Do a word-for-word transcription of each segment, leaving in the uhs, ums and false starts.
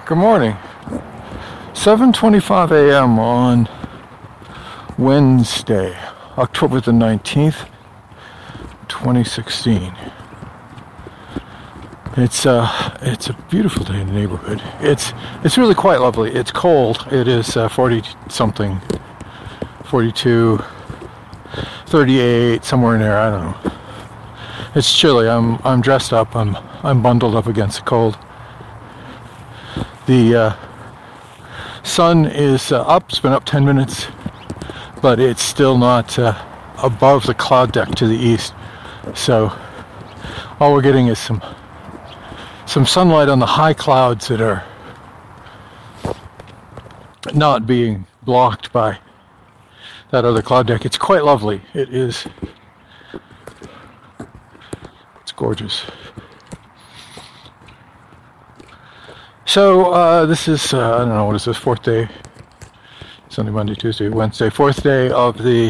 Good morning. seven twenty-five a m on Wednesday, October the nineteenth, twenty sixteen. It's uh it's a beautiful day in the neighborhood. It's it's really quite lovely. It's cold. It is uh, forty something, forty-two, thirty-eight, somewhere in there. I don't know. It's chilly. I'm I'm dressed up. I'm I'm bundled up against the cold. The uh, sun is uh, up. It's been up ten minutes, but it's still not uh, above the cloud deck to the east. So all we're getting is some some sunlight on the high clouds that are not being blocked by that other cloud deck. It's quite lovely. It is. It's gorgeous. So uh, this is, uh, I don't know, what is this, fourth day? Sunday, Monday, Tuesday, Wednesday, fourth day of the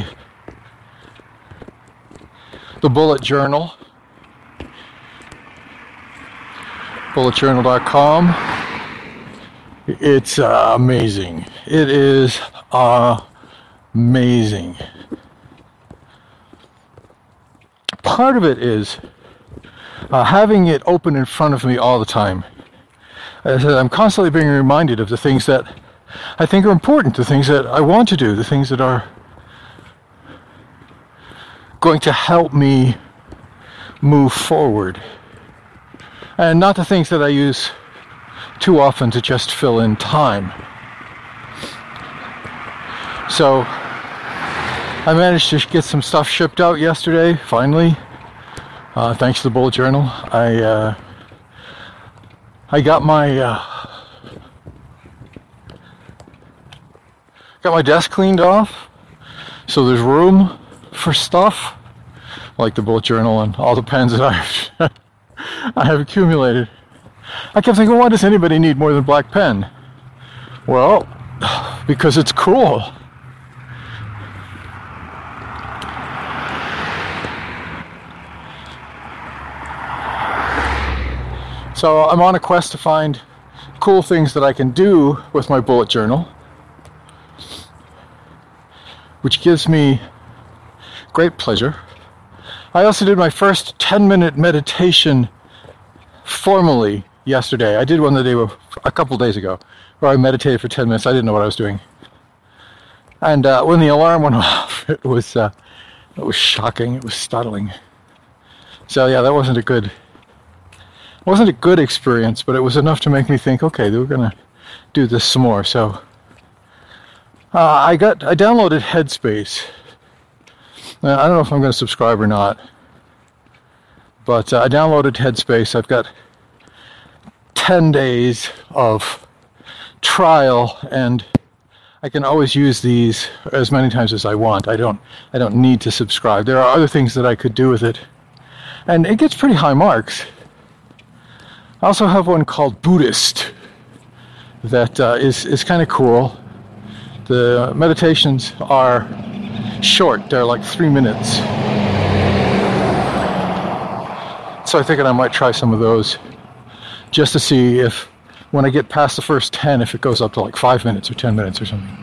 the Bullet Journal. bullet journal dot com. It's uh, amazing. It is uh, amazing. Part of it is uh, having it open in front of me all the time. As I said, I'm constantly being reminded of the things that I think are important, the things that I want to do, the things that are going to help me move forward. And not the things that I use too often to just fill in time. So I managed to get some stuff shipped out yesterday, finally, uh, thanks to the Bullet Journal. I uh, I got my uh, got my desk cleaned off, so there's room for stuff like the Bullet Journal and all the pens that I've I have accumulated. I kept thinking, why does anybody need more than a black pen? Well, because it's cool. So I'm on a quest to find cool things that I can do with my bullet journal, which gives me great pleasure. I also did my first ten minute meditation formally yesterday. I did one the day a couple days ago where I meditated for ten minutes. I didn't know what I was doing. And uh, when the alarm went off, it was uh, it was shocking. It was startling. So yeah, that wasn't a good wasn't a good experience, but it was enough to make me think, okay, we're gonna do this some more. So uh, I got I downloaded Headspace. Now, I don't know if I'm going to subscribe or not, but uh, I downloaded Headspace. I've got ten days of trial, and I can always use these as many times as I want. I don't I don't need to subscribe. There are other things that I could do with it, and it gets pretty high marks. I also have one called Buddhist that uh, is, is kind of cool. The meditations are short. They're like three minutes. So I figured I might try some of those just to see if, when I get past the first ten, if it goes up to like five minutes or ten minutes or something.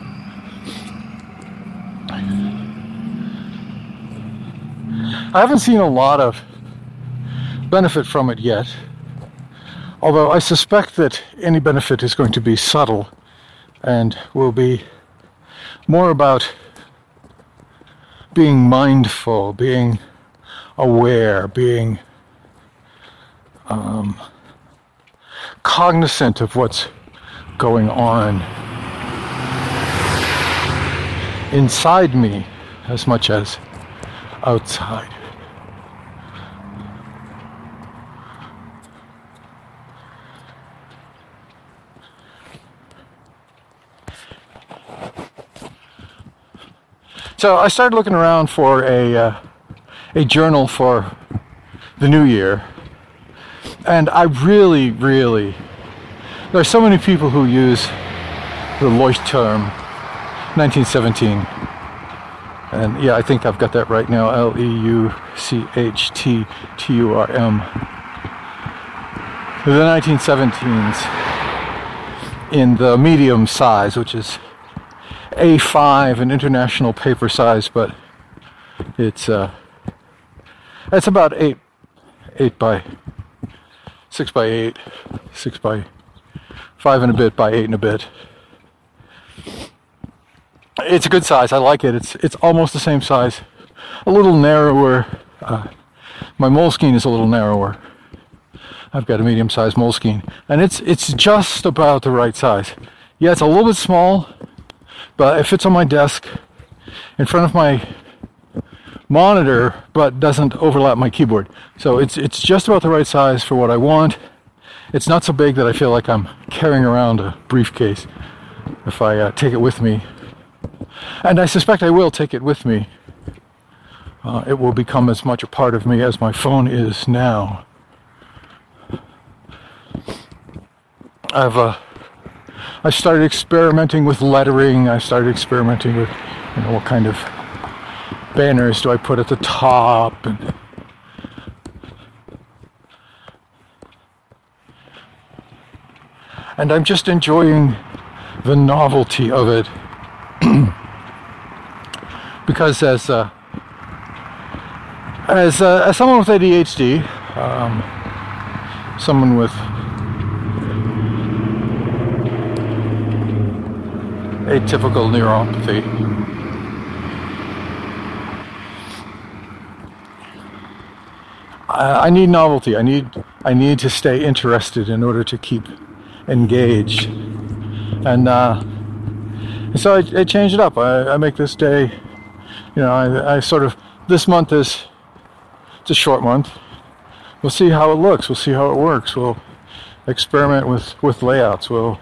I haven't seen a lot of benefit from it yet. Although I suspect that any benefit is going to be subtle and will be more about being mindful, being aware, being um, cognizant of what's going on inside me as much as outside. So I started looking around for a uh, a journal for the new year, and I really, really, there are so many people who use the Leuchtturm nineteen seventeen, and yeah, I think I've got that right now, L E U C H T T U R M. The nineteen seventeens. in the medium size, which is A five, an international paper size, but it's uh, it's about eight, eight by six by eight, six by five and a bit by eight and a bit. It's a good size. I like it. It's it's almost the same size, a little narrower. Uh, my Moleskine is a little narrower. I've got a medium-sized Moleskine, and it's it's just about the right size. Yeah, it's a little bit small, but it fits on my desk in front of my monitor, but doesn't overlap my keyboard. So it's it's just about the right size for what I want. It's not so big that I feel like I'm carrying around a briefcase if I uh, take it with me. And I suspect I will take it with me. Uh, it will become as much a part of me as my phone is now. I've uh, I started experimenting with lettering. I started experimenting with, you know, what kind of banners do I put at the top, and and I'm just enjoying the novelty of it. Because as uh, as uh, as someone with A D H D, um, someone with atypical neuropathy, I, I need novelty. I need I need to stay interested in order to keep engaged, and uh, so I, I change it up. I, I make this day. You know, I, I sort of, this month is, it's a short month. We'll see how it looks. We'll see how it works. We'll experiment with, with layouts. We'll,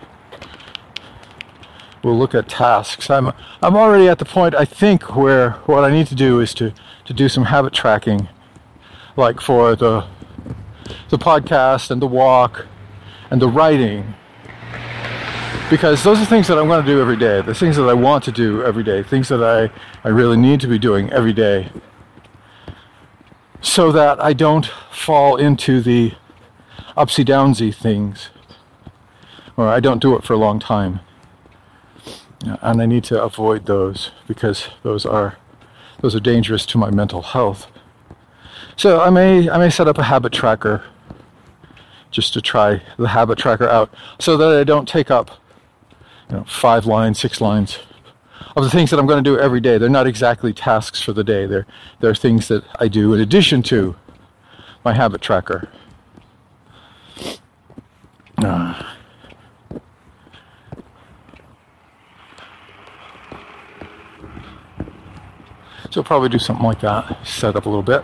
we'll look at tasks. I'm, I'm already at the point, I think, where what I need to do is to, to do some habit tracking, like for the, the podcast and the walk and the writing. Because those are things that I'm going to do every day. The things that I want to do every day. Things that I, I really need to be doing every day. So that I don't fall into the upsy downsy things. Or I don't do it for a long time. And I need to avoid those. Because those are those are dangerous to my mental health. So I may I may set up a habit tracker. Just to try the habit tracker out. So that I don't take up, you know, five lines, six lines of the things that I'm going to do every day. They're not exactly tasks for the day. They're, they're things that I do in addition to my habit tracker. Uh. So I'll probably do something like that. Set up a little bit.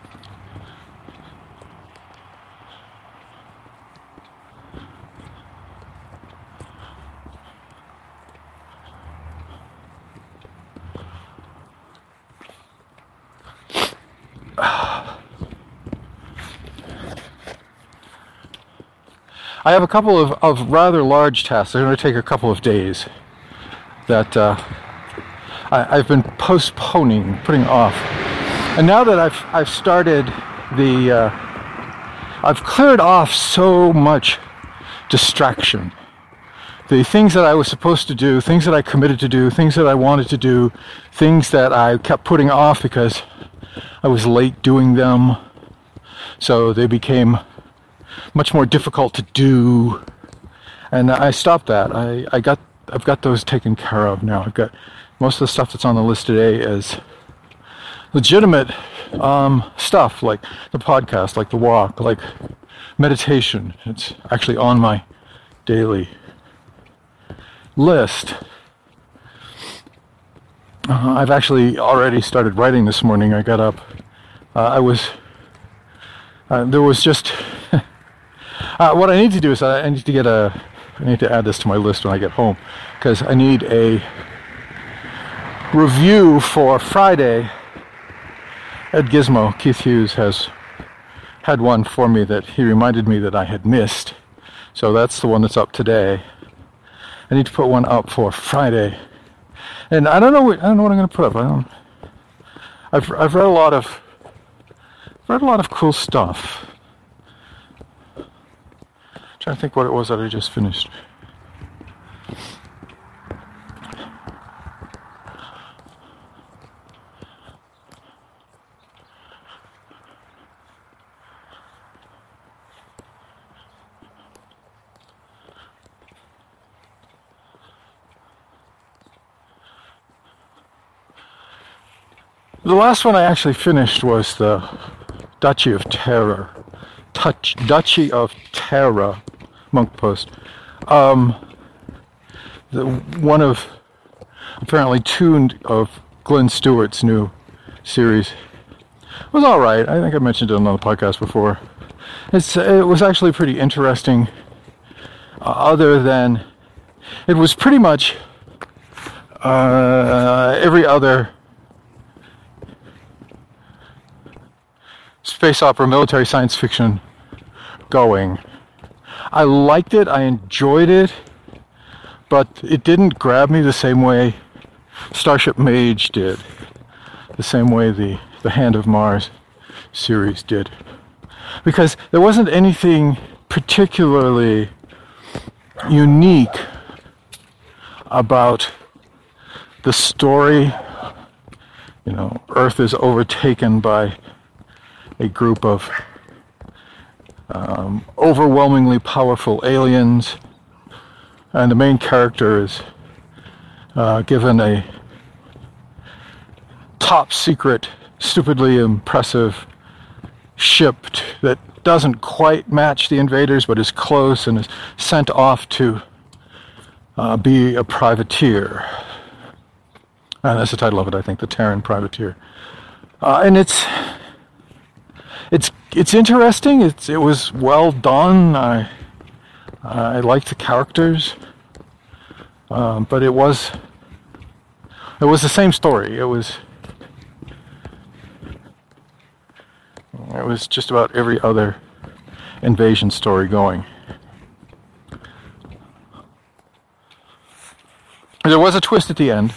I have a couple of, of rather large tasks. They're going to take a couple of days that uh, I, I've been postponing, putting off. And now that I've I've started the, uh, I've cleared off so much distraction. The things that I was supposed to do, things that I committed to do, things that I wanted to do, things that I kept putting off because I was late doing them. So they became much more difficult to do, and I stopped that. I, I got I've got those taken care of now. I've got most of the stuff that's on the list today is legitimate um, stuff, like the podcast, like the walk, like meditation. It's actually on my daily list. Uh, I've actually already started writing this morning. I got up. Uh, I was uh, there was just. Uh, what I need to do is I need to get a, I need to add this to my list when I get home, because I need a review for Friday at Gizmo. Keith Hughes has had one for me that he reminded me that I had missed. So that's the one that's up today. I need to put one up for Friday. And I don't know what, I don't know what I'm going to put up. I don't, I've, I've read a lot of, read a lot of cool stuff. Trying to think what it was that I just finished. The last one I actually finished was the Duchy of Terror. Touch, Duchy of Terror, Monk Post. Um, the, one of, apparently two of Glenn Stewart's new series. It was alright. I think I mentioned it on the podcast before. It's, it was actually pretty interesting, uh, other than, it was pretty much uh, every other space opera, military science fiction going. I liked it, I enjoyed it, but it didn't grab me the same way Starship Mage did, the same way the, the Hand of Mars series did. Because there wasn't anything particularly unique about the story. You know, Earth is overtaken by a group of um, overwhelmingly powerful aliens, and the main character is uh, given a top secret, stupidly impressive ship that doesn't quite match the invaders but is close, and is sent off to uh, be a privateer. And that's the title of it, I think, The Terran Privateer. Uh, and it's it's it's interesting. It's it was well done. I I liked the characters, um, but it was it was the same story. It was. It was just about every other invasion story going. There was a twist at the end.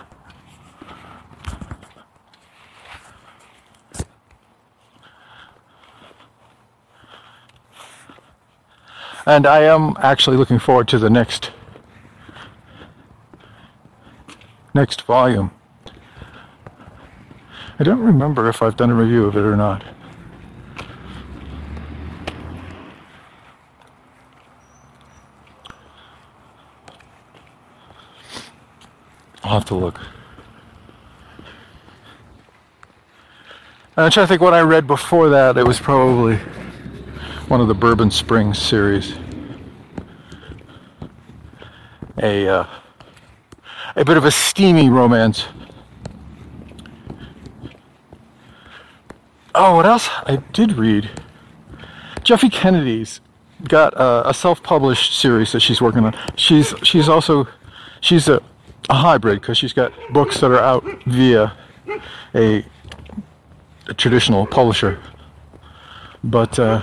And I am actually looking forward to the next next volume. I don't remember if I've done a review of it or not. I'll have to look. I'm trying to think what I read before that. It was probably one of the Bourbon Springs series. A uh, a bit of a steamy romance. Oh, what else? I did read. Jeffe Kennedy's got a, a self-published series that she's working on. She's she's also she's a a hybrid, because she's got books that are out via a, a traditional publisher. But uh,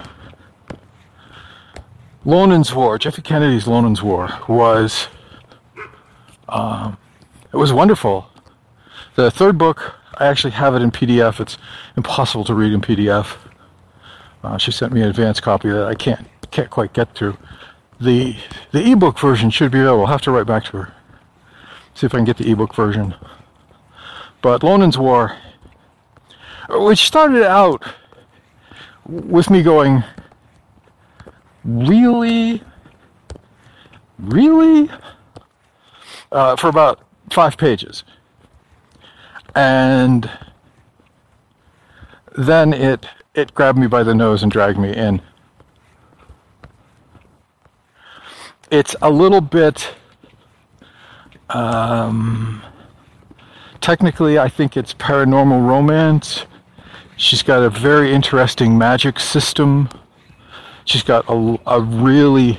Lonan's War, Jeffe Kennedy's Lonan's War, was um, it was wonderful. The third book, I actually have it in P D F. It's impossible to read in P D F. Uh, she sent me an advance copy that I can't can't quite get through. The the ebook version should be available. I'll have to write back to her. See if I can get the ebook version. But Lonan's War, which started out with me going, really? Really? Uh, for about five pages. And then it it grabbed me by the nose and dragged me in. It's a little bit... Um, technically, I think it's paranormal romance. She's got a very interesting magic system. She's got a, a really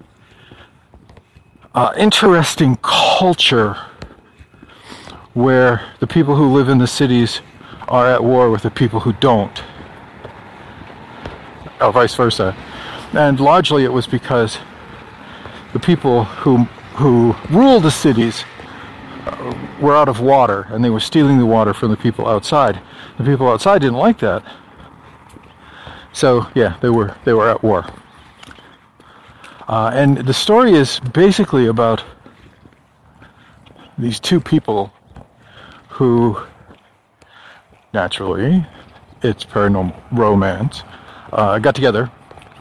uh, interesting culture where the people who live in the cities are at war with the people who don't. Or vice versa. And largely it was because the people who who ruled the cities uh, were out of water, and they were stealing the water from the people outside. The people outside didn't like that. So yeah, they were they were at war. Uh, and the story is basically about these two people who, naturally, it's paranormal romance, uh, got together.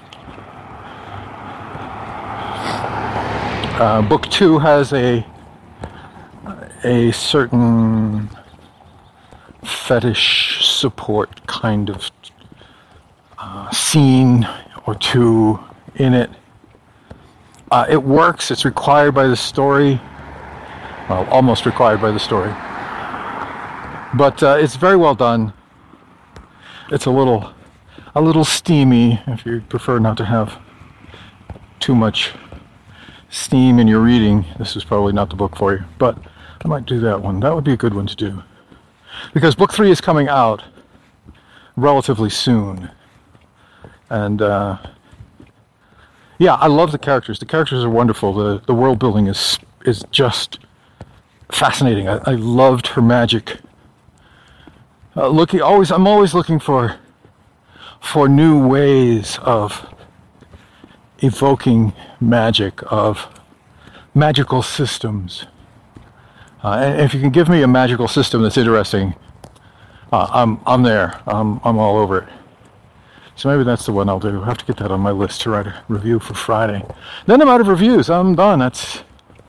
Uh, book two has a a certain fetish support kind of uh, scene or two in it. Uh, it works. It's required by the story. Well, almost required by the story. But uh, it's very well done. It's a little, a little steamy if you prefer not to have too much steam in your reading. This is probably not the book for you, but I might do that one. That would be a good one to do. Because book three is coming out relatively soon. And, uh, yeah, I love the characters. The characters are wonderful. The the world building is is just fascinating. I, I loved her magic. Uh, looking always, I'm always looking for for new ways of evoking magic, of magical systems. Uh, and if you can give me a magical system that's interesting, uh, I'm I'm there. I'm I'm all over it. So maybe that's the one I'll do. I have to get that on my list to write a review for Friday. Then I'm out of reviews. I'm done. That's...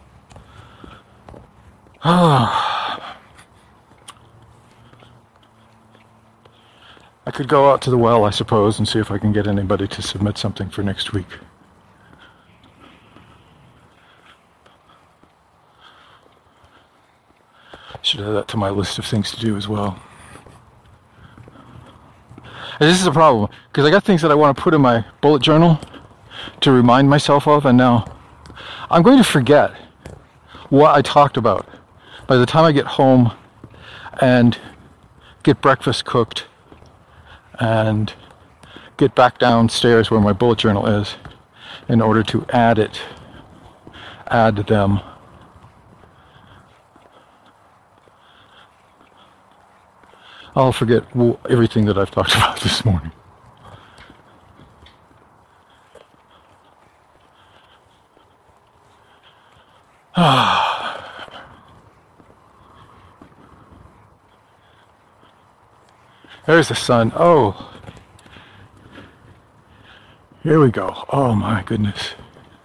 I could go out to the well, I suppose, and see if I can get anybody to submit something for next week. Should add that to my list of things to do as well. And this is a problem, because I got things that I want to put in my bullet journal to remind myself of, and now I'm going to forget what I talked about by the time I get home and get breakfast cooked and get back downstairs where my bullet journal is in order to add it, add them. I'll forget everything that I've talked about this morning. There's the sun. Oh, here we go. Oh my goodness.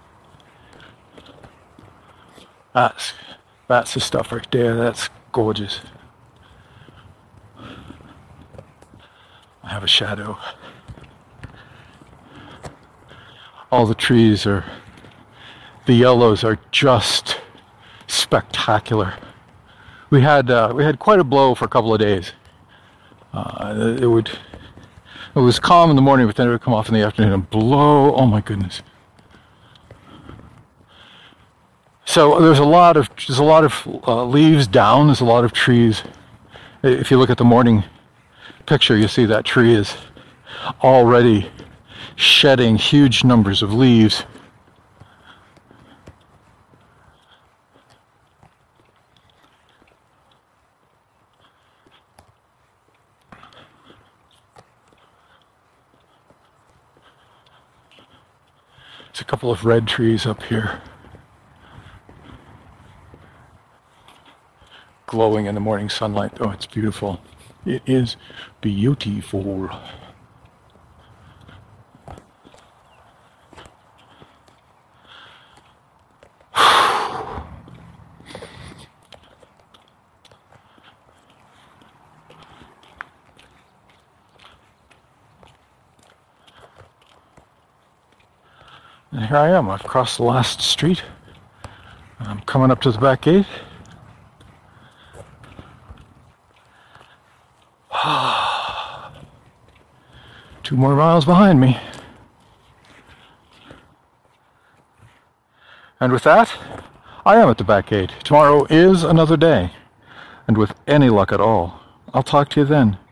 That's, that's the stuff right there. That's gorgeous. I have a shadow. All the trees are, the yellows are just spectacular. We had uh, we had quite a blow for a couple of days. Uh, it would it was calm in the morning, but then it would come off in the afternoon and blow. Oh my goodness! So there's a lot of there's a lot of uh, leaves down. There's a lot of trees. If you look at the morning picture, you see that tree is already shedding huge numbers of leaves. There's a couple of red trees up here, glowing in the morning sunlight. Oh, it's beautiful. It is beautiful. And here I am. I've crossed the last street. I'm coming up to the back gate. Two more miles behind me. And with that, I am at the back gate. Tomorrow is another day. And with any luck at all, I'll talk to you then.